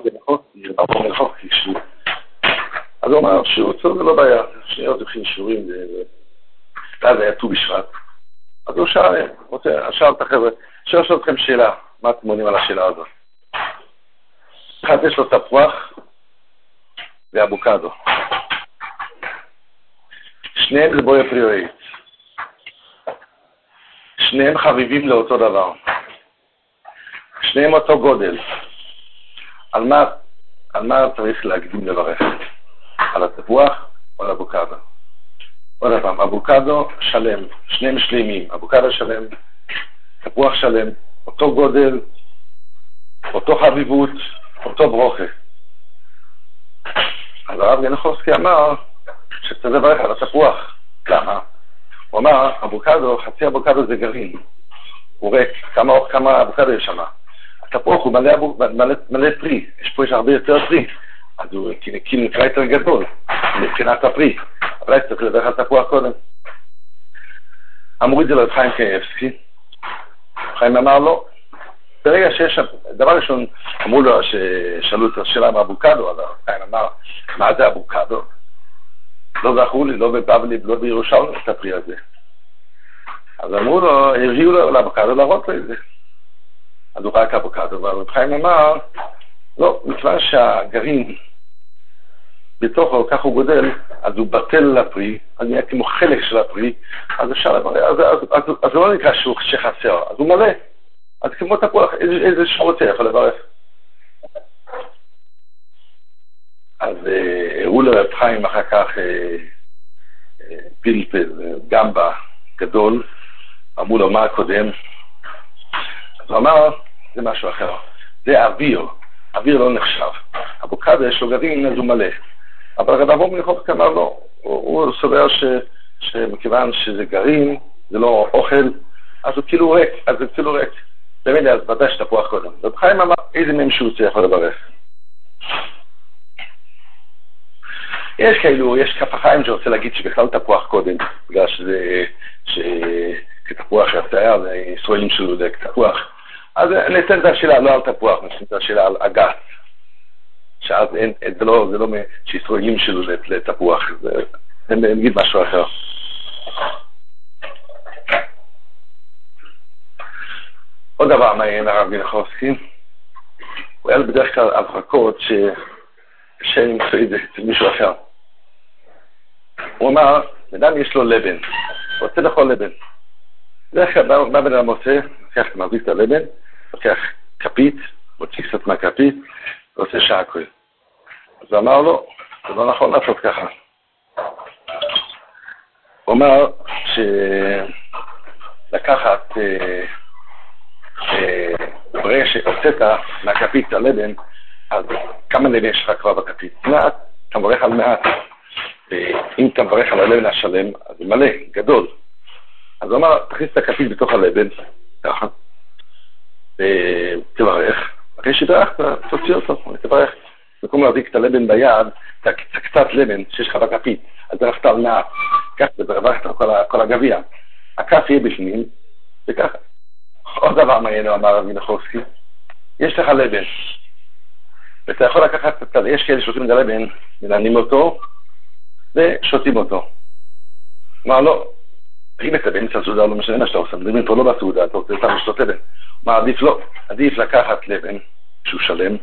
אז הוא אמר שהוא צור זה לא בעיה, שניות הולכים שיעורים, ואז היה ט"ו בשבט. אז הוא שאל את החבר'ה, שואל אתכם שאלה, מה אתם עונים על השאלה הזאת? אחד יש לו תפוח ואבוקדו. שניהם זה בואי פריורית. שניהם חביבים לאותו דבר. שניהם אותו גודל. על מה צריך להקדים לברך? על התפוח או על אבוקדו? עוד פעם, אבוקדו שלם, שניהם שלמים, אבוקדו שלם, תפוח שלם, אותו גודל, אותו חביבות, אותו ברוכה. אז הרב גנחובסקי אמר שצריך לברך על התפוח. למה? הוא אמר, אבוקדו, חצי אבוקדו זה גרעין. הוא ריק, כמה אבוקדו יש שם. התפוח הוא מלא פרי, יש הרבה יותר פרי. אז הוא כאילו נקרא יותר גדול, מבחינת הפרי. אבל צריך לברך על תפוח קודם. אמרו את זה לרב חיים קניבסקי. חיים אמר לו, ברגע שיש, דבר ראשון, אמרו לו ששאלו את השאלה מאבוקדו, אז חיים אמר, מה זה אבוקדו? לא זכרו לי, לא בבבלי, לא בירושלים, את הפרי הזה. אז אמרו לו, הביאו לו לאבוקדו להראות לו את זה. אז הוא רק אבוקדו, והרב חיים אמר, לא, מכיוון שהגרעין בתוכו, כך הוא גודל, אז הוא בטל לפרי, אז נהיה כמו חלק של הפרי, אז אפשר לברך, אז הוא לא נקרא שחסר, אז הוא מלא. אז כמו תפוח, איזה שרוצה יכול לברך. אז הראו לרב חיים אחר כך פלפל, גמבה גדול, אמרו לו מה הקודם, אז הוא אמר, זה משהו אחר, זה אוויר, אוויר לא נחשב, אבוקדו יש לו גרעין, אז הוא מלא. אבל רב אברהם גנחובסקי אמר לו, הוא סובר שמכיוון שזה גרעין, זה לא אוכל, אז הוא כאילו ריק, באמת אז ודאי שתפוח קודם. רב חיים אמר, איזה מהם שהוא צריך לברך. יש כאלו, יש כף החיים שרוצה להגיד שבכלל תפוח קודם, בגלל שכתפוח יצא, והישראלים שלו זה כתפוח. אז ניתן את השאלה לא על תפוח, ניתן את השאלה על אגס. שאז זה לא שישראלים שלו לתפוח, זה נגיד משהו אחר. עוד דבר מעניין הרב גנחובסקי, הוא היה בדרך כלל הבחקות שקשה למצוא את זה אצל מישהו אחר. הוא אמר, אדם יש לו לבן, רוצה לאכול לבן. בדרך כלל בא בן אדם עושה, מחזיק את הלבן, לוקח כפית, מוציא קצת מהכפית, ועושה שעקוי. אז הוא אמר לו, זה לא נכון לעשות ככה. הוא אמר שלקחת, ברגע שהוצאת מהכפית הלבן, אז כמה לבן יש לך כבר בכפית? מעט, אתה מברך על מעט. ואם אתה מברך על הלבן השלם, אז זה מלא, גדול. אז הוא אמר, תכניס את הכפית בתוך הלבן, ככה, ותברך. אחרי שברכת, תוציא אותו, תברך. במקום להזיק את הלבן ביד, את קצת לבן שיש לך בכפית, אז דרכת על מעט, כך וברכת כל הגביע. הכף יהיה בפנים, וככה. עוד דבר מעניין, אמר רב גנחובסקי, יש לך לבן, ואתה יכול לקחת, יש כאלה שותים את הלבן, מנענים אותו, ושותים אותו. אמר לא, אם אתה באמצע הסעודה, לא משנה מה שאתה עושה, מדברים פה לא בסעודה, אתה רוצה סתם לשתות לבן. מה עדיף? לא, עדיף לקחת לבן, שהוא שלם,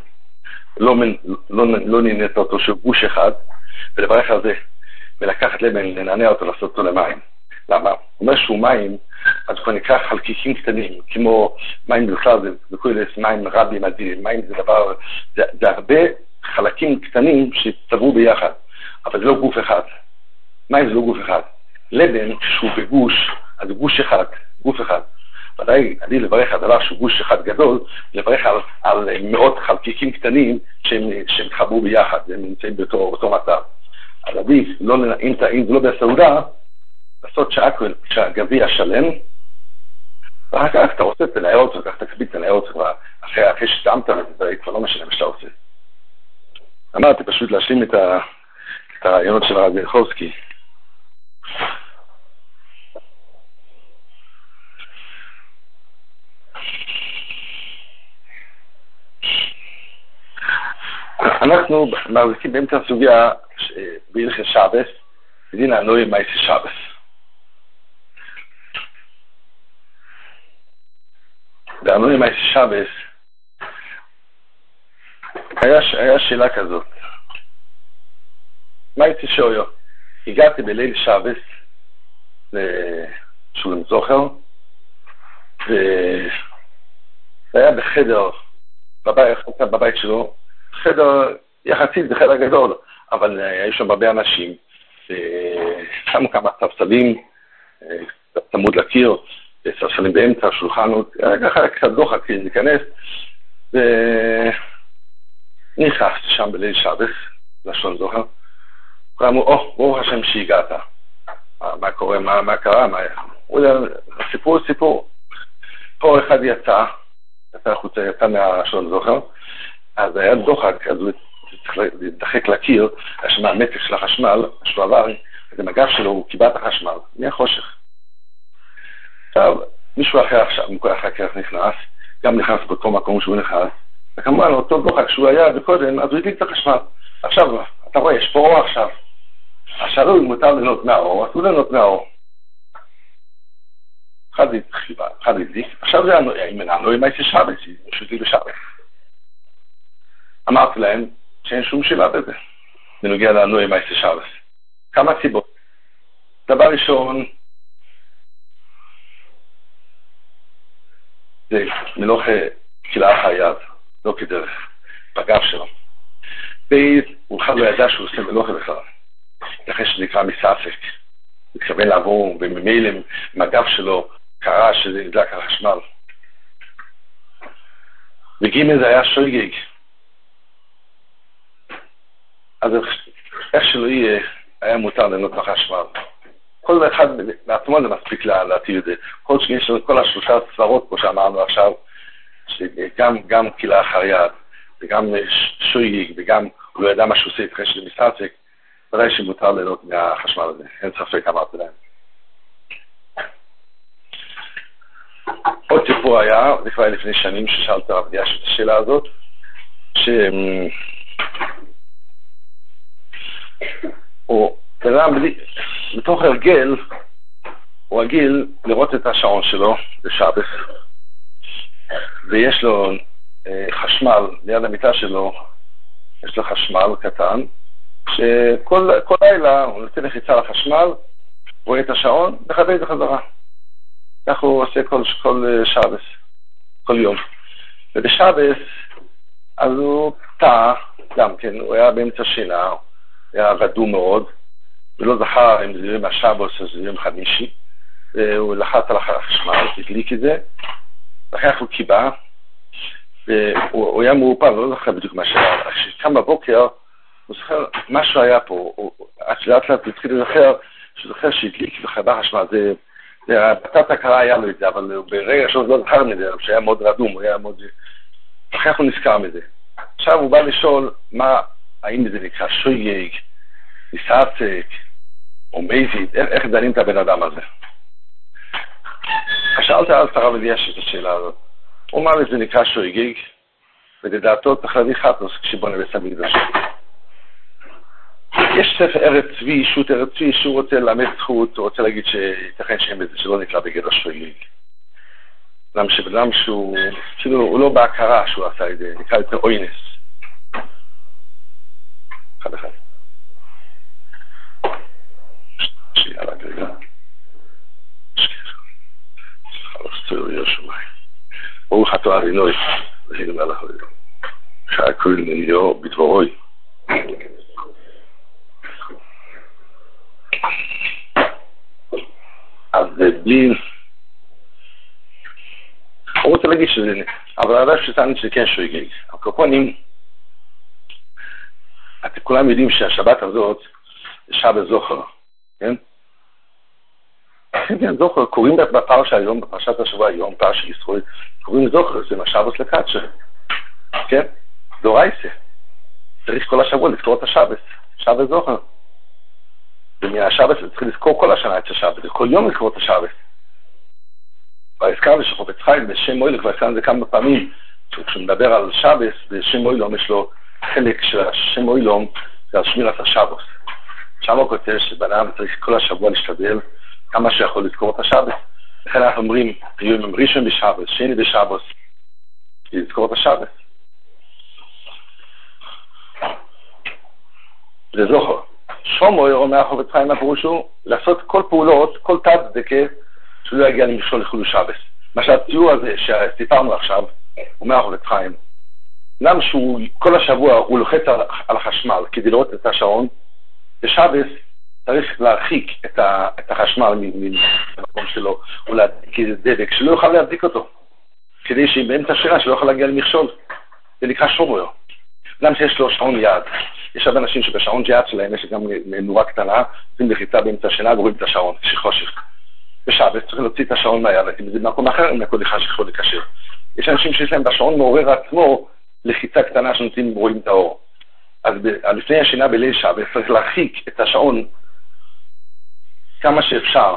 לא נהנית אותו שהוא גוש אחד, ולברך על זה, ולקחת לבן, לנענע אותו, לעשות אותו למים. למה? הוא אומר שהוא מים, אז הוא נקרא חלקיקים קטנים, כמו מים בכלל, זה כולל מים רבים אדירים, מים זה דבר, זה הרבה חלקים קטנים שצברו ביחד, אבל זה לא גוף אחד. מים זה לא גוף אחד. לבן, שהוא בגוש, אז גוש אחד, גוף אחד. ודאי, אני לברך על דבר שהוא גוש אחד גדול, לברך על מאות חלקיקים קטנים שהם חברו ביחד, הם נמצאים באותו מצב. אז עדיף, אם זה לא בסעודה, לעשות שעקל, שהגביע שלם, ואחר כך אתה רוצה תנער אותו, כך תקביל תנער אותו, אחרי שטעמת, זה כבר לא משנה מה שאתה עושה. אמרתי פשוט להשלים את הרעיונות של הרב גנחובסקי. אנחנו מחזיקים באמצע הסוגיה בהלכות שבת, בדין הנוהי מעשה שבת. והנוהי מעשה שבת, היה שאלה כזאת. מה הייתי שואל? הגעתי בליל שבת לשולם זוכר, והיה בחדר, בבית שלו, חדר יחסית, זה חדר גדול, אבל היה שם הרבה אנשים, שמו כמה ספסלים, צמוד לקיר, ספסלים באמצע, שולחנות, ככה קצת דוחק להיכנס, ונכנסתי שם בליל שבת, לשולם זוכר, ואמרו, ברוך השם שהגעת. מה קורה, מה קרה, סיפור. פה אחד יצא החוצה, יצא מהשולם זוכר, אז היה דוחק, אז הוא צריך לדחק לקיר, מהמתק של החשמל, שהוא עבר, אז עם הגב שלו הוא קיבל את החשמל, מהחושך. עכשיו, מישהו אחר כך נכנס, גם נכנס באותו מקום שהוא נכנס, וכמובן אותו דוחק שהוא היה וקודם, אז הוא הדליק את החשמל. עכשיו, אתה רואה, יש פה אור עכשיו. עכשיו הוא מותר ליהנות מהאור, אז הוא ליהנות מהאור. אחד הדליק, עכשיו זה הנוהי מעשה שבת, שותים בשבת. אמרתי להם שאין שום שאלה בזה, בנוגע לנוהי מעשה שבת. כמה סיבות. דבר ראשון, זה מלוכה כלאחר יד, לא כדרך, בגב שלו. בית, הוא אחד לא ידע שהוא עושה מלוכה בכלל. אחרי שזה נקרא מספק, מתכוון לעבור בממילא עם הגב שלו, קרה שזה נדלק על החשמל. וגימל זה היה שויגג. אז איך שלא יהיה, היה מותר ליהנות מהחשמל. כל אחד בעצמו זה מספיק להתיר את זה. כל שיש לנו כל השלושה סברות, כמו שאמרנו עכשיו, שגם כלאחר יד, וגם שויגג, וגם הוא לא ידע מה שהוא עושה אחרי שזה מספק, ודאי שמותר ליהנות מהחשמל הזה. אין ספק, אמרתי להם. עוד סיפור היה, זה כבר לפני שנים ששאלת הרב דיאש את השאלה הזאת, הוא בתוך הרגל, הוא רגיל לראות את השעון שלו בשבת, ויש לו חשמל ליד המיטה שלו, יש לו חשמל קטן, שכל לילה הוא נותן לחיצה לחשמל, רואה את השעון, וחווה את זה חזרה. כך הוא עושה כל שבת, כל יום. ובשבת, אז הוא טעה, גם כן, הוא היה באמצע שינה, היה רדום מאוד, ולא זכר אם זה יום השבת או זה יום חמישי, והוא לחץ על החשמל, הדליק את זה, ואחרי הוא קיבה, והוא היה מאופן, לא זכר בדיוק מה שהיה, כשקם בבוקר, הוא זוכר, משהו היה פה, עד שלאט לאט התחיל לזכר, שהוא זוכר שהדליק וחבר חשמל, בתת הכרה היה לו את זה, אבל ברגע שהוא לא זכר מזה, שהיה מאוד רדום, הוא היה מאוד... אחרי הוא נזכר מזה. עכשיו הוא בא לשאול, האם זה נקרא שויגג, מסעצק, או מייזית, איך דנים את הבן אדם הזה? שאלת אז את הרב דיאש את השאלה הזאת. הוא אמר לי, זה נקרא שויגג, ולדעתו צריך להביא חתוס כשבונה בית המקדש. יש ספר ארץ צבי, שו"ת ארץ צבי, שהוא רוצה ללמד זכות, הוא רוצה להגיד שייתכן שאין בזה, שלא נקרא בגדר שויגג. למה שהוא, כאילו, הוא לא בהכרה שהוא עשה את זה, נקרא יותר אוינס. אחד. שיאללה, רגע. ברוך אתה אדוני, אלוהינו מלך העולם. שהכל נהיה בדברוי. אז בלי... הוא רוצה להגיד שזה... אבל הרב שטען שזה כן שויגג. הקופונים... אתם כולם יודעים שהשבת הזאת זה שבת זוכר, כן? כן, זוכר, קוראים בפרשה היום, בפרשת השבוע היום, פרשת ישראל, קוראים זוכר, זה מהשבת לקדשה, כן? דורייסה. צריך כל השבוע לזכור את השבת, שבת זוכר. ומהשבת צריך לזכור כל השנה את השבת, כל יום לזכור את השבת. והזכרנו שחפץ חיים בשם מוילה, כבר הזכרנו את זה כמה פעמים, כשהוא מדבר על שבת, בשם מוילה יש לו חלק של השם אוילום, זה על שמירת השבת. שם הוא כותב שבנאדם צריך כל השבוע להשתדל כמה שיכול לזכור את השבת. לכן אנחנו אומרים, יום ראשון בשבת, שני בשבת, לזכור את השבת. זה זוכר. שומו אומר החפץ חיים הפירוש הוא לעשות כל פעולות, כל תת צדקה, שהוא לא יגיע למכשול לחילול שבת. מה שהציור הזה שסיפרנו עכשיו, אומר החפץ חיים, למה שהוא כל השבוע הוא לוחץ על החשמל כדי לראות את השעון, בשבת צריך להרחיק את החשמל ממקום שלו, או להדליק איזה דבק שלא יוכל להדליק אותו, כדי שבאמצע השירה שלא יוכל להגיע למכשול. זה נקרא שומו. למה שיש לו שעון יד? יש הרבה אנשים שבשעון יד שלהם יש גם נורה קטנה, עושים לחיצה באמצע השינה ורואים את השעון, שחושך. בשבת צריך להוציא את השעון מהיד, אם זה במקום אחר, אם הכל יכול לקשר. יש אנשים שיש להם בשעון מעורר עצמו לחיצה קטנה שנותנים רואים את האור. אז לפני השינה בליל שבת צריך להרחיק את השעון כמה שאפשר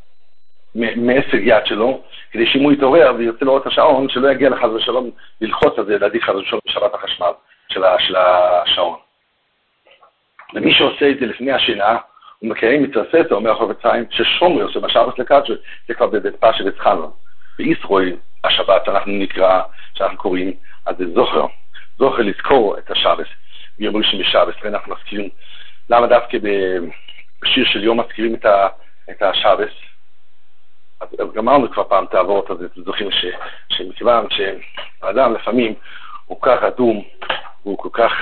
מעסק יד שלו, כדי שאם הוא יתעורר וירצה לראות את השעון, שלא יגיע לחז ושלום ללחוץ על זה, להדליק חז ושלום בשבת החשמל של השעון. ומי שעושה את זה לפני השינה, הוא מקיים מתרסס, אומר החפץ חיים, ששומרי עושה בשבת לקדש, זה כבר בבית פשע וצחנו. בישראל, השבת אנחנו נקרא, שאנחנו קוראים, אז זה זוכר. זוכר לזכור את השבת. ביום ראשון בשבת, ואנחנו מזכירים, למה דווקא בשיר של יום מזכירים את השבת? אז גמרנו כבר פעם תעבורת, אז זוכרים שמכיוון שהאדם לפעמים הוא כך אדום, הוא כל כך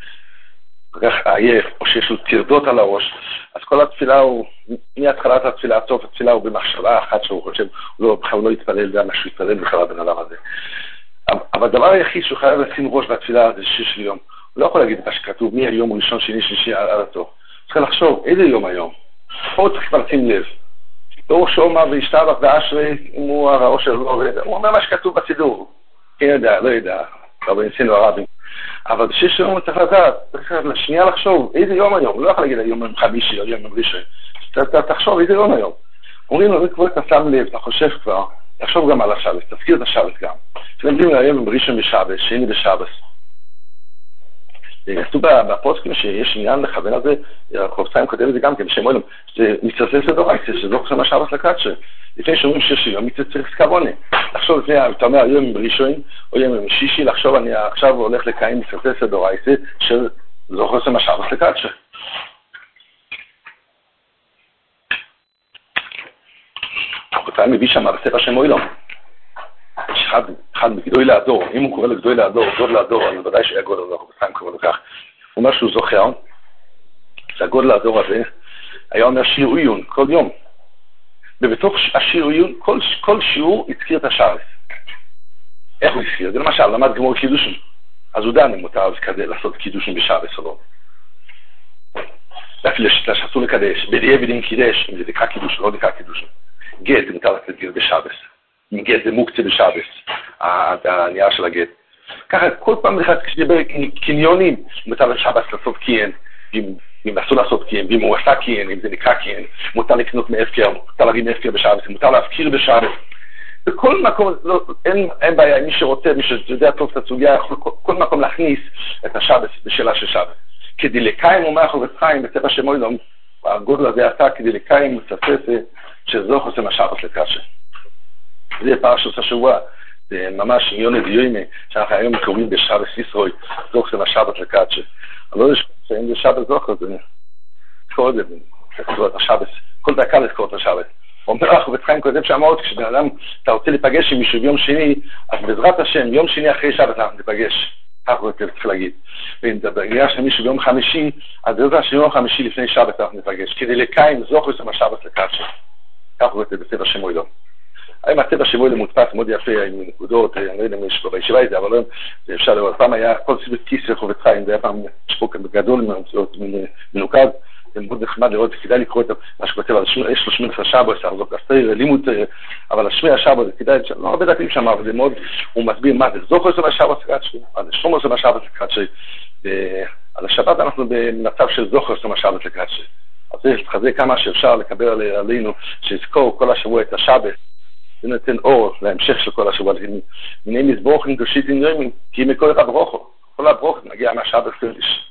עייף, או שיש לו תרדות על הראש, אז כל התפילה הוא, מהתחלת התפילה עד סוף התפילה הוא במחשבה אחת שהוא חושב, הוא לא יתפלל גם מה שהוא יתפלל בכלל בן אדם הזה. אבל הדבר היחיד שהוא חייב לשים ראש בתפילה זה שיר של יום. הוא לא יכול להגיד מה שכתוב, מי היום ראשון, שני, שלישי, עד הסוף. צריך לחשוב, איזה יום היום? פה צריך כבר לשים לב. לא שומע וישתבח ואשרי, אם הוא הרעו שלו, הוא אומר מה שכתוב בסידור. כן יודע, לא יודע, אבל ניסינו הרבים. אבל בשביל שיום צריך לדעת, צריך לשנייה לחשוב, איזה יום היום? הוא לא יכול להגיד היום חמישי, או יום ראשון. תחשוב, איזה יום היום? אומרים לו, כבר אתה שם לב, אתה חושב כבר, תחשוב גם על השבת, תזכיר את השבת גם. שלמדים היום ראשון בשבת, שני בשבת. כתוב בפוסקים שיש עניין לכוון על זה, החפץ חיים כותב את זה גם כן, בשם אוילום, שזה מתרסס לדורייתא, שזה לא חשוב שבת לקדש. לפני שאומרים שיר יום, צריך כוונה. לחשוב לפני, אתה אומר, היום ראשון, או יום שישי, לחשוב, אני עכשיו הולך לקיים מתרסס לדורייתא, שזה לא חשוב שבת לקדש. החפץ חיים מביא שם בספר שם אוילום. יש אחד בגדוי להדור, אם הוא קורא לגדוי להדור, גודל להדור, אז בוודאי שהיה גודל להדור, החפץ חיים קורא לו כך. הוא אומר שהוא זוכר, שהגודל להדור הזה היה אומר שיר עיון כל יום. ובתוך השיר עיון, כל שיעור הזכיר את השבת. איך הוא הזכיר? זה למשל, למד גמור קידושין. אז הוא דן אם מותר אז כזה לעשות קידושין בשבת או לא. ואפילו שאסור לקדש, בדיעבד עם קידש, אם זה דקה קידושין, לא דקה קידושין. גט, אם מותר לתת גט בשבת. אם גט זה מוקצה בשבת, הנייר של הגט. ככה, כל פעם אחד כשדיבר קניונים, מותר לשבת לעשות קיין, אם אסור לעשות קיין, ואם הוא עשה קיין, אם זה נקרא קיין, מותר לקנות מאפקר, מותר להגיד מאפקר בשבת, מותר להפקיר בשבת. בכל מקום, אין בעיה, מי שרוצה, מי שיודע טוב את הסוגיה, יכול כל מקום להכניס את השבת בשאלה של שבת. כדי לקיים אומר החפץ חיים בצבע שם אוילום, הגודל הזה עשה כדי לקיים מצפצה שזוך עושה מהשבת לקדש. זה פרשת השבוע, זה ממש יונה דיומה, שאנחנו היום קוראים בשבת ישראל, זוך עושה מהשבת לקדש. אבל לא שאין זה שבת זוך, זה קורא את זה, לקרוא את השבת, כל דקה לקרוא את השבת. הוא אומר החפץ חיים כותב שאמרות, כשבן אדם אתה רוצה להיפגש עם מישהו ביום שני, אז בעזרת השם, יום שני אחרי שבת אנחנו ניפגש. כך הוא צריך להגיד. ואם בגלל שמישהו ביום חמישי, אז בעזרת השם יום חמישי לפני שבת אנחנו ניפגש. כדי לקיים זוך עושה מהשבת לקדש. כך הוא כותב בצבע שם אוילום. היום הצבע שבו אלה מודפס מאוד יפה עם נקודות, אני לא יודע אם יש פה בישיבה את זה, אבל לא, אפשר לראות, פעם היה כל סביב כיס של חפץ חיים, זה היה פעם שפוק גדול מנוקד, זה מאוד נחמד לראות, כדאי לקרוא את מה שכותב, יש לו שמיר השבוע, זאת הסתיר, לימוד, אבל השמיר השבוע, זה כדאי, לא הרבה דקלים שם, אבל זה מאוד, הוא מסביר מה זה, זוכר עושה מהשבוע לקדש, מה זה שומר עושה מהשבוע לקדש, על השבת אנחנו במצב של זוכר עושה מהשבוע לקדש, אז זה חזק כמה שאפשר לקבל עלינו, שיזכור כל השבוע את השבת, זה נותן אור להמשך של כל השבוע, מיני מזבוכים קדושית עניינים, כי מקור את הברוכו, כל הברוכות מגיע מהשבת. שבת קודש.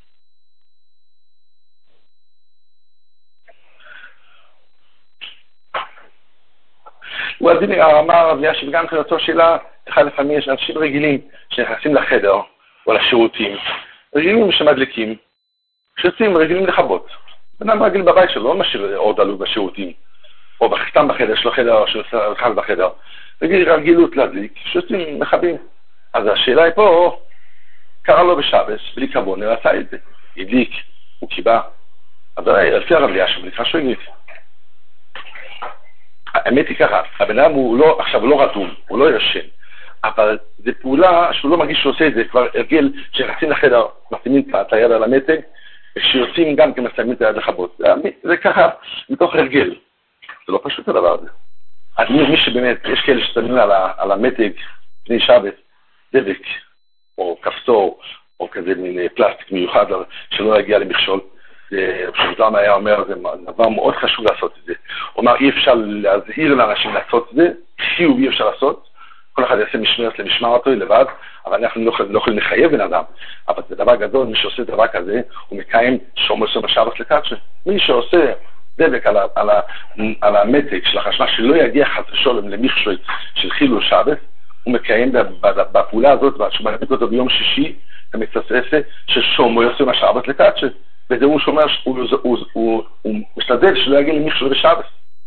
הוא הדין אמר רב אלישיב גם כן אותו שאלה, לפעמים יש אנשים רגילים שנכנסים לחדר או לשירותים, רגילים שמדליקים, שיוצאים רגילים לכבות. אדם רגיל בבית שלו, לא משאיר אור דלוק בשירותים, או סתם בחדר, יש לו חדר או שעושה בחדר. רגילות להדליק, שיוצאים מכבים. אז השאלה היא פה, קרא לו בשבת, בלי כבון, הוא עשה את זה. הדליק, הוא קיבה. אז לפי הרב אלישיב, נקרא שהוא הדליק. האמת היא ככה, הבן אדם הוא לא, עכשיו הוא לא רדום, הוא לא ישן, אבל זו פעולה שהוא לא מרגיש שהוא עושה את זה, כבר הרגל שנכנסים לחדר, מסיימים את היד על המתג, וכשיוצאים גם כן מסיימים את היד לכבות. זה ככה, מתוך הרגל. זה לא פשוט הדבר הזה. אז מי שבאמת, יש כאלה ששמים על המתג, פני שבת, דבק, או כפתור, או כזה מין פלסטיק מיוחד, שלא יגיע למכשול. פשוטם היה אומר, זה דבר מאוד חשוב לעשות את זה. הוא אמר, אי אפשר להזהיר לאנשים לעשות את זה, חיוב אי אפשר לעשות, כל אחד יעשה משמרת למשמר אותו לבד, אבל אנחנו לא יכולים לחייב בן אדם. אבל זה דבר גדול, מי שעושה דבר כזה, הוא מקיים שומר בשבת לקדשה. מי שעושה דבק על המתג של החשמל, שלא יגיע חס ושלום למכשול של חילול שבת, הוא מקיים בפעולה הזאת, שהוא מדליק אותו ביום שישי, המצטרפה, ששומר יעשה בשבת לקדשה. וזה הוא שומר, הוא משתדל שלא יגיע למכשול בשבת.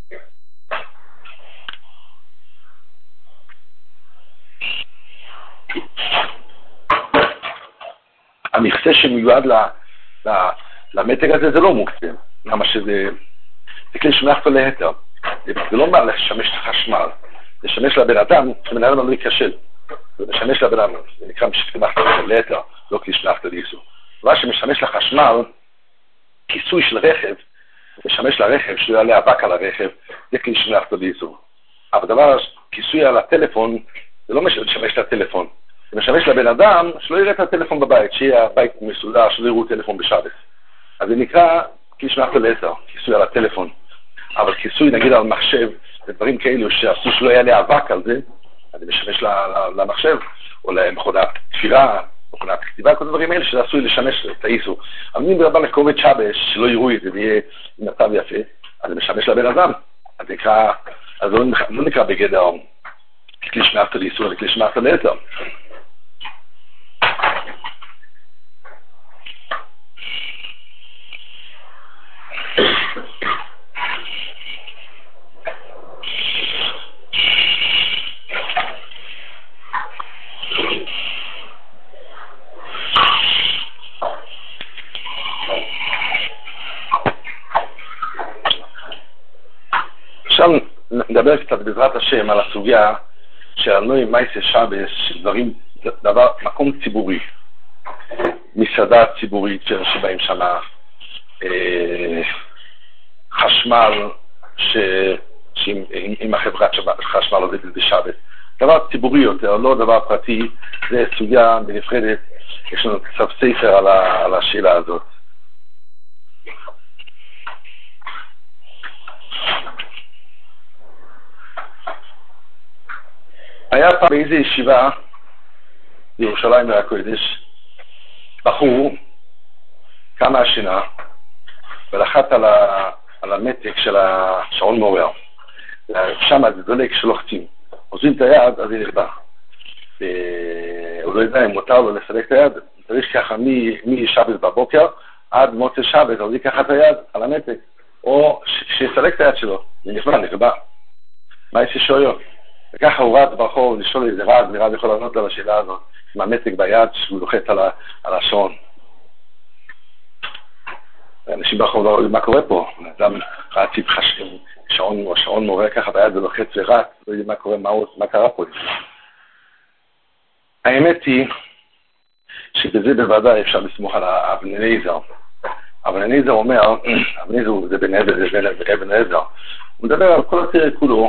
המכסה שמיועד למתג הזה זה לא מוקסם, למה שזה כלי שמח אותו להיתר. זה לא אומר לשמש את החשמל, זה לשמש לבן אדם, שבן אדם לא ייכשל. זה משמש לבן אדם, זה נקרא משמח אותו להיתר, לא כלי שמח אותו לאיסור. מה שמשמש לחשמל, כיסוי של רכב, משמש לרכב, שלא יעלה אבק על הרכב, זה כלי שמח אותו לאיסור. אבל דבר, כיסוי על הטלפון, זה לא משמש לטלפון. זה משמש לבן אדם שלא יראה את הטלפון בבית, שיהיה הבית מסודר, שלא יראו טלפון בשבת. אז זה נקרא כלי שמח אותו לאיסור, כיסוי על הטלפון. אבל כיסוי נגיד על מחשב, ודברים כאלו שעשו שלא יעלה אבק על זה, אז זה משמש למחשב, או למכונת תפירה, מכונת כתיבה, כל הדברים האלה שעשוי לשמש את האיסור. אבל אם בן מקומת שבת, שלא יראו את זה ויהיה מצב יפה, אז זה משמש לבן אדם. אז זה לא נקרא בגדר כלי שמח אותו לאיסור, זה כלי שמח אותו לאיסור. עכשיו נדבר קצת בעזרת השם על הסוגיה שלנו עם מייסה שבת, דברים, דבר, מקום ציבורי, מסעדה ציבורית שבאים שמה, חשמל עם החברת חשמל עובדת בשבת, דבר ציבורי יותר, לא דבר פרטי, זה סוגיה בנפרדת, יש לנו קצת ספר על השאלה הזאת. היה פעם באיזו ישיבה בירושלים והקודש, בחור קם מהשינה ולחץ על המתג של השעון מעורר. שם זה דולק שלוחצים. עוזבים את היד, אז היא נכבה. הוא לא יודע אם מותר לו לסלק את היד, צריך ככה משבת בבוקר עד מוצא שבת, אז ייקח את היד על המתג, או שיסלק את היד שלו, היא נכבה. מה יש שואל? וככה הוא רץ ברחוב לשאול איזה רז, נראה יכול לענות על השאלה הזאת, עם המתג ביד שהוא לוחץ על השעון. אנשים ברחוב לא רואים מה קורה פה, אדם רציב שעון מורה ככה ביד ולוחץ ורץ, לא יודעים מה קורה, מה קרה פה. האמת היא שבזה בוודאי אפשר לסמוך על אבן אליעזר. אבן אליעזר אומר, אבן אליעזר זה אבן אליעזר, הוא מדבר על כל התראה כולו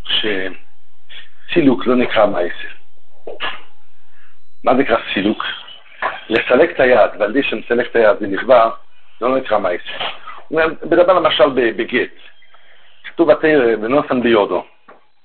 סילוק לא נקרא מייסה. מה זה נקרא סילוק? לסלק את היד, ועל די שמסלק את היד ונכבה, זה לא נקרא מייסה. הוא מדבר למשל בגט. כתוב בתרא ונוסן ביודו.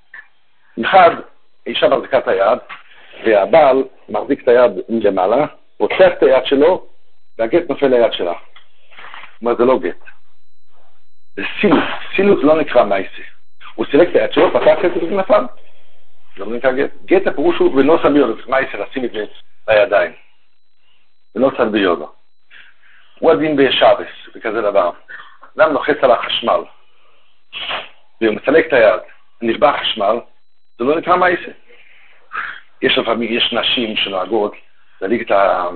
אחד, אישה מחזיקה את היד, והבעל מחזיק את היד מלמעלה, פותח את היד שלו, והגט נופל ליד שלה. מה זה לא גט? זה סילוק. סילוק לא נקרא מייסה. הוא סילק את היד שלו, פתח את זה ונפל. זה לא נקרא גט. גט הפירוש הוא ולא צד ביודו. מייסה לשים את זה לידיים. ולא צד ביודו. הוא הדין בשבס, וכזה דבר. אדם לוחץ על החשמל. והוא מצלק את היד. נשבע החשמל. זה לא נקרא מייסה. יש נשים שנוהגות להליק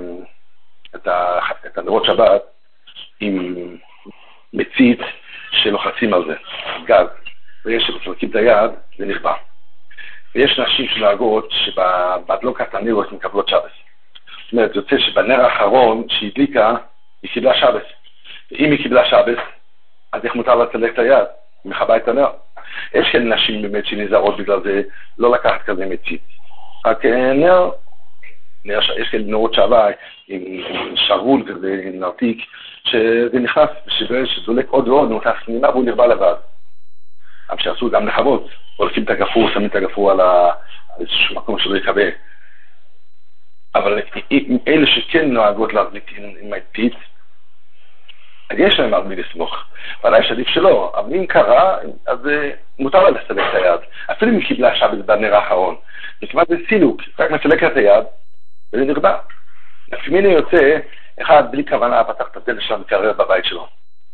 את הנרות שבת עם מצית שלוחצים על זה, גז, ויש שמצלקים את היד, זה נכבה. ויש נשים שנוהגות שבהדלוקת הנרות מקבלות שבת. זאת אומרת, יוצא שבנר האחרון שהדליקה, היא קיבלה שבת. ואם היא קיבלה שבת, אז איך מותר לצלק את היד? היא מכבה את הנר. יש כאלה נשים באמת שנזהרות בגלל זה, לא לקחת כזה מצית. רק נר, יש כאלה נרות שבה עם שרול כזה, עם נרתיק, שזה נכנס, שזולק עוד ועוד, הוא נכנס פנימה והוא נרבה לבד. אבל שעשו גם לחבות, הולכים את הגפור, שמים את הגפור על איזשהו מקום שלא יקבל. אבל אלה שכן נוהגות להזליק עם מצית, אז יש להם על מי לסמוך. אבל יש עדיף שלא, אבל אם קרה, אז מותר לה לסלק את היד. אפילו אם היא קיבלה שבת בנר האחרון. זה כמעט זה סילוק, רק מסלק את היד, וזה נרבה. לפעמים יוצא, אחד בלי כוונה פתח את הדלת של המקרר בבית שלו.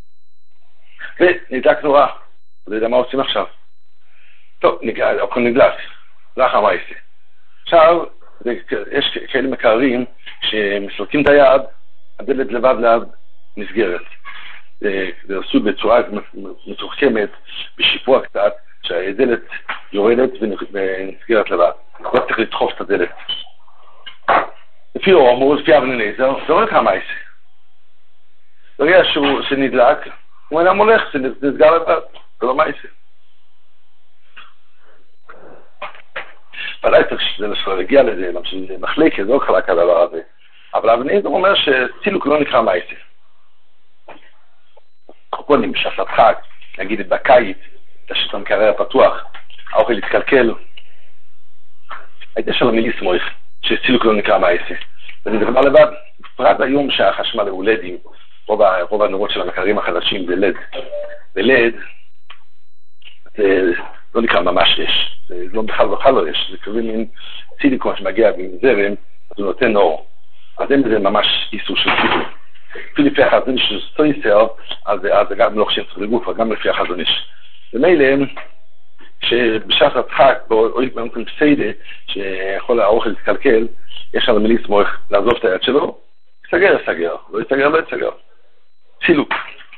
ונדלק נורא. לא יודע מה עושים עכשיו. טוב, הכל נדלק. לא אחר מה יעשה. עכשיו, יש כאלה מקררים שמסלקים את היד, הדלת לבד ליד נסגרת. זה עשו בצורה מתוחכמת, בשיפוע קצת, שהדלת יורדת ונסגרת לבד. לא צריך לדחוף את הדלת. לפי אורמו, לפי אבן אליעזר, זה לא נקרא מייסה. ברגע שנדלק, הוא אינם הולך, זה נסגר לבד, זה לא מייסה. ודאי צריך שזה להגיע לזה, זה מחלקת, זה לא חלק הדבר הזה. אבל אבן אליעזר אומר שצילוק לא נקרא מייסה. קופונים, שעשת חג, נגיד בקיץ, תשת המקרר הפתוח, האוכל יתקלקל. הייתה של המילי סמויך, שצילוק לא נקרא מייסה. ונדרמה לבד, בפרט היום שהחשמל הוא לדים, רוב הנורות של המקררים החדשים זה לד. ולד, זה לא נקרא ממש אש, זה לא בכלל לא אש, זה כזה מין סיליקון שמגיע עם זרם, אז הוא נותן אור. אז אין בזה ממש איסור של צילוק. אפילו לפי החזון איש של סטויסר, אז זה גם לא חשב צריך לגוף, אבל גם לפי החזון איש. ומילא, שבשעת הדחק, או במקום פסיידה, שיכול האוכל להתקלקל, יש על המילי סמוך לעזוב את היד שלו, יסגר, לא יסגר, לא יסגר. צילוק.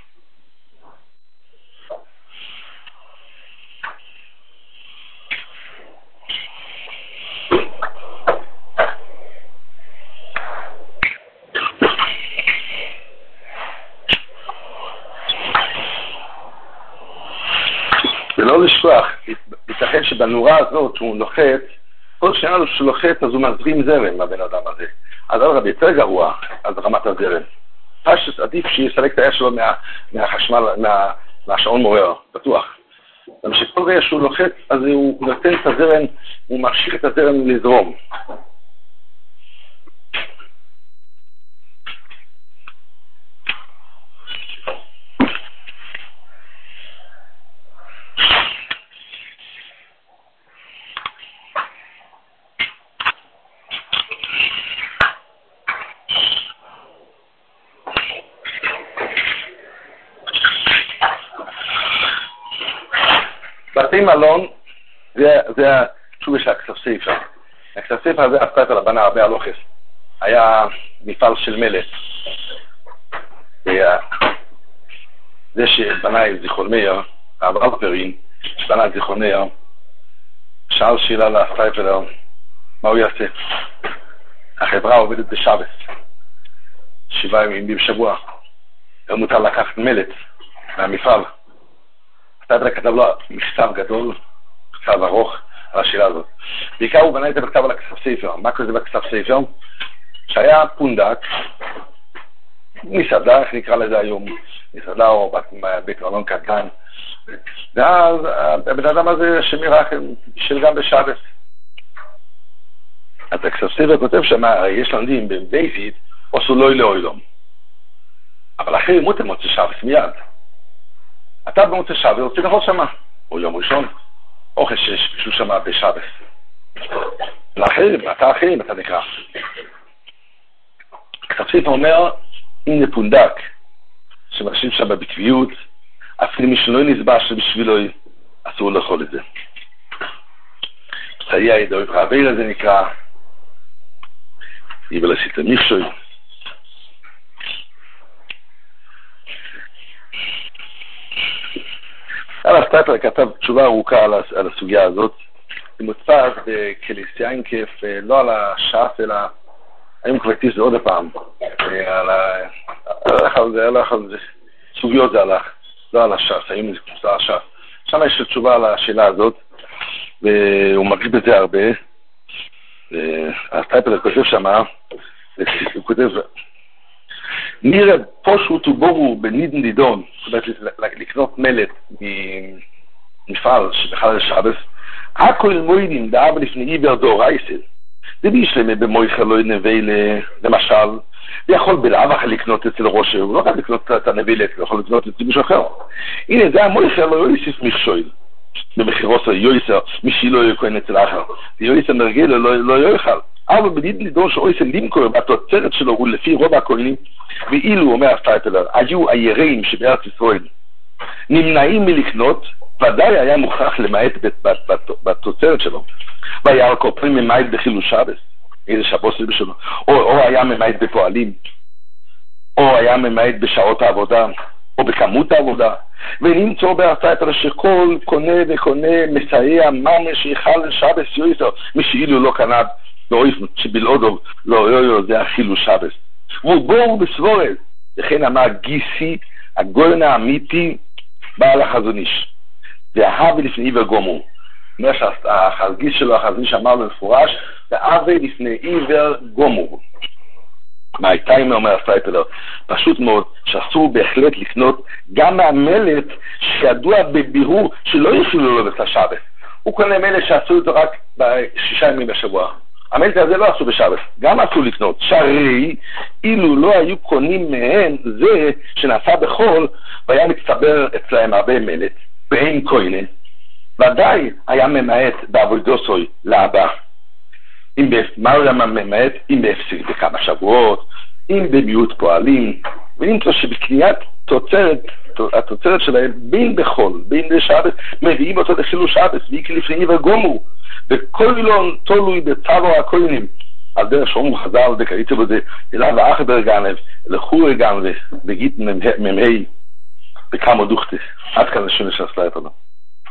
ולא לשכוח, ייתכן שבנורה הזאת שהוא לוחץ, כל שנייה שהוא לוחץ אז הוא מזרים זרם לבן אדם הזה. אז הרב יותר גרוע, אז רמת הזרם. פשוט עדיף שיסלק את היד שלו מהחשמל, מהשעון מעורר, בטוח. אבל שכל רגע שהוא לוחץ, אז הוא נותן את הזרם, הוא ממשיך את הזרם לזרום. בתי מלון, זה התשובה של הכסף ספר. הכסף ספר הזה הפקת על הבנה הרבה הלוחס. היה מפעל של מלט. זה שבנה את זיכרון מאיר, הרב אלפרין, שבנה את זיכרון מאיר, שאל שאלה לסטייפלר, מה הוא יעשה? החברה עובדת בשבת, 7 ימים בשבוע. הוא מותר לקחת מלט מהמפעל. סטייפלר כתב לו מכתב גדול, מכתב ארוך, על השאלה הזאת. בעיקר הוא בנה את זה בכתב על הכסף ספר. מה קורה זה בכסף ספר? שהיה פונדק, מסעדה, איך נקרא לזה היום, מסעדה או בית מלון קטן, ואז הבן אדם הזה שמירה של גם בשבת. אז הכספסבר כותב שם, יש לומדים בבייסית, עשו לא לאוילום. אבל אחרי מותר מוצא שבס מיד. אתה במוצא שבס רוצה לאכול שמה, או יום ראשון, או חשש, שהוא שמה בשבס. לאחרים, אתה נקרא. הכספסבר אומר, אם זה פונדק, שמרשים שם בקביעות, אפילו מי שלא נסבע שבשבילו אסור לאכול את זה. חיי הידוי פרעביר הזה נקרא, יבל עשית מיכשוי. אלף טייפר כתב תשובה ארוכה על הסוגיה הזאת. היא מודפס בכליסיין כיף, לא על השף, אלא היום כבר תיס זה עוד הפעם. הלך על זה, סוגיות זה הלך, לא על השף, היום זה כמוסה על השף. שם יש תשובה על השאלה הזאת, והוא מרגיש בזה הרבה. אז טייפר כותב שמה, הוא כותב, נראה פשוט ובורו בנידן נידון, זאת אומרת לקנות מלט ממפעל שבחלל שבס, הכל מוידים דאב לפני עיוור דור אייסל. זה בישלמה במויכה לא נביא למשל, ויכול בלאבך לקנות אצל ראש, הוא לא רק לקנות את הנבילת, הוא יכול לקנות אצל מישהו אחר. הנה זה המויכה לא יוסיף מכשול. במחירוס יויסר, מישהי לא יקוין אצל האחר. יויסר נרגיל לא יויכל. אבל בנידן נידון שאויסר לימקור בתוצרת שלו הוא לפי רוב הכהנים, ואילו, אומר הסטייפלר, היו היראים שבארץ ישראל נמנעים מלקנות, ודאי היה מוכרח למעט בתוצרת שלו. והיה קופרים ממעט בחילול שבס, איזה שבוס בשלו, או היה ממעט בפועלים, או היה ממעט בשעות העבודה, או בכמות העבודה, ונמצא בהסטייפלר שכל קונה וקונה מסייע ממש יחל שבס יויסר, משאילו לא קנה באויף שבלעודו לא יויו זה החילול שבס. והוא בור בסבורל, לכן אמר גיסי, הגויין האמיתי, בעל החזון איש. והאהבה לפני עיוור גומו. אומר שהחזגיס שלו, החזון איש אמר לו מפורש, והאהבה לפני עיוור גומו. מה הייתה אם אומר הסטייפלר? פשוט מאוד, שאסור בהחלט לקנות גם מהמלט שידוע בבירור שלא יפילו לו בשבת. הוא קונה מלט שעשו אותו רק ב6 ימים בשבוע. המלט הזה לא עשו בשבת, גם עשו לקנות. שהרי אילו לא היו קונים מהן זה שנעשה בחול, והיה מצטבר אצלהם הרבה מלט, ואין קוינה, ודאי היה ממעט בעבודוסוי לאבא. מה הוא היה ממעט? אם בהפסיק בכמה שבועות, אם במיעוט פועלים, ונמצא שבקניית התוצרת שלהם, בין בחול, בין בשבת, מביאים אותו לחילול שבס, ויקי לפני עיוור גומו, וכל תולוי בצבו הכהנים. על דרך שאומרו חז"ל וקראתי בזה, אליו האחבר גנב, לחורי גנב, וגיד ממהי, בכמה דוכתי. עד כאן השונה שעשלה את לנו.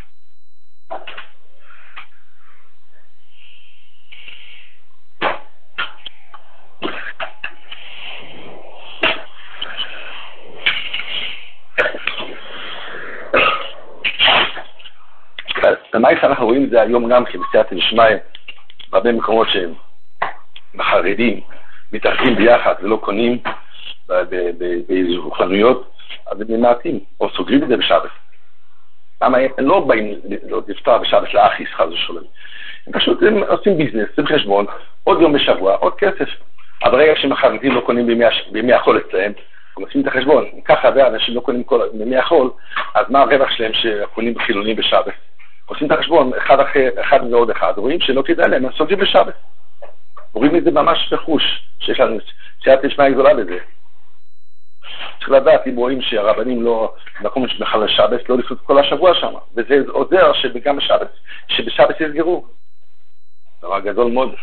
במייס אנחנו רואים את זה היום גם כבסייעתא דשמיא, בהרבה מקומות שהם בחרדים מתאחדים ביחד ולא קונים באיזו חנויות, אז הם מעטים, או סוגרים את זה בשבת. למה הם לא באים לפתוח בשבת לאחיס חס ושלום. הם פשוט עושים ביזנס, זה בחשבון, עוד יום בשבוע, עוד כסף. אבל רגע שהם החרדים לא קונים בימי החול אצלהם, הם עושים את החשבון. ככה הרבה אנשים לא קונים בימי החול, אז מה הרווח שלהם שקונים בחילונים בשבת? עושים את החשבון, אחד ועוד אחד, רואים שלא כדאי להם, הם סוגרים בשבת. רואים את זה ממש בחוש, שיש לנו סייעתא דשמיא גדולה בזה. צריך לדעת, אם רואים שהרבנים לא, מקום שמחלל שבת, לא לפנות כל השבוע שם, וזה עוזר שגם שבשבת יסגרו. דבר גדול מאוד.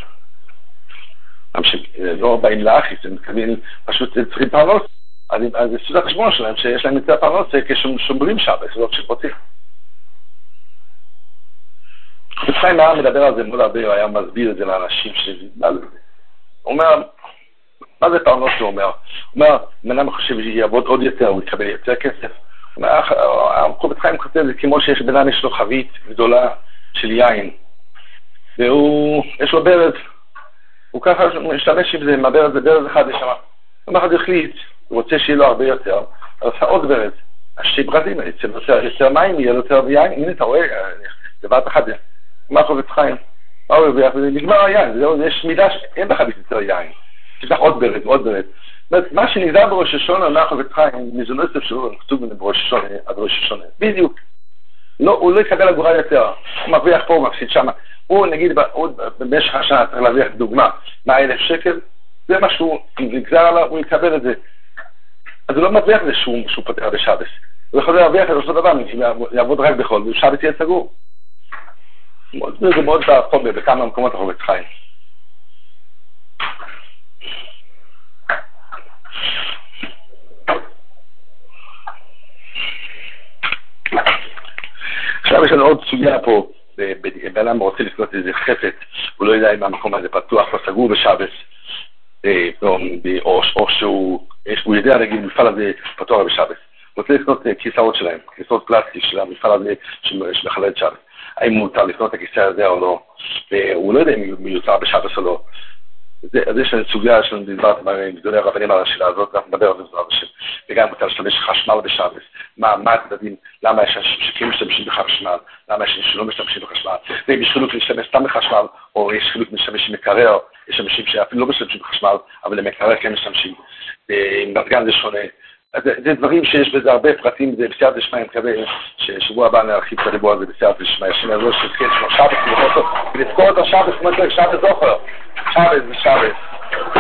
לא באים לאחיס, הם מתכוונים, פשוט צריכים פרנוס, אז זה סוד החשבון שלהם, שיש להם את הפרנוס כששומרים שבת, לא כשפוצים. חיים מה מדבר על זה מול הרבה, הוא היה מסביר את זה לאנשים שבאלו את זה. הוא אומר, מה זה פרנוס הוא אומר? הוא אומר, מנהל חושב שיעבוד עוד יותר, הוא יקבל יותר כסף. הוא אומר, חובד חיים כותב, זה כמו שיש בנהל יש לו חבית גדולה של יין, והוא, יש לו ברז, הוא ככה משתמש עם זה, מהברז זה ברז אחד לשמה. הוא אומר, הוא החליט, הוא רוצה שיהיה לו הרבה יותר, הוא עושה עוד ברז, השתי ברזים, יותר מים, יהיה לו יותר יין, הנה אתה רואה, דבר אחד זה. מה חובד חיים? ונגמר היין, יש מידה שאין לך ביצר יין. יש לך עוד ברד, עוד ברד. מה שנגזר בראש השונה, אנחנו וחיים, מזונוסף שהוא כתוב בראש השונה, עד ראש השונה. בדיוק. הוא לא יקבל אגורה יותר. הוא מרוויח פה, הוא מפסיד שם. הוא נגיד, במשך השנה צריך להרוויח דוגמה, 100,000 שקל, זה מה שהוא נגזר עליו, הוא יקבל את זה. אז הוא לא מרוויח את זה שהוא פותח בשבס. הוא יכול להרוויח את אותו דבר, יעבוד רק בחול, ושבס יהיה סגור. זה מאוד חומר, בכמה מקומות אנחנו חיים. עכשיו יש לנו עוד סוגיה פה, באדם רוצה לקנות איזה חפץ, הוא לא יודע אם המקום הזה פתוח או סגור בשבס, או שהוא יודע להגיד, המפעל הזה פתוח בשבס. הוא רוצה לקנות כיסאות שלהם, כיסאות פלסטיק של המפעל הזה שמחלל שבס. האם מותר לקנות את הכיסא הזה או לא, והוא לא יודע אם מיותר בשבס או לא. אז יש לנו סוגיה שלנו דיברת עם גדולי הרבנים על השאלה הזאת, אנחנו נדבר על זה בעזרת השם. וגם מותר להשתמש חשמל בשבס. מה הצדדים, למה יש אנשים שכן משתמשים בחשמל, למה יש אנשים שלא משתמשים בחשמל, ואם יש חילוק להשתמש סתם בחשמל, או יש חילוק משתמש עם מקרר, יש אנשים שאפילו לא משתמשים בחשמל, אבל למקרר כן משתמשים. עם מזגן זה שונה. זה דברים שיש בזה הרבה פרטים, זה בסייעת לשמה, אני מקווה ששבוע הבא נרחיב את הדיבור הזה בסייעת לשמה, ישנה יעזור שזכיר שמו שבס, ולזכור את השבס, כמו שצריך, שבס זוכר, שבס זה שבס.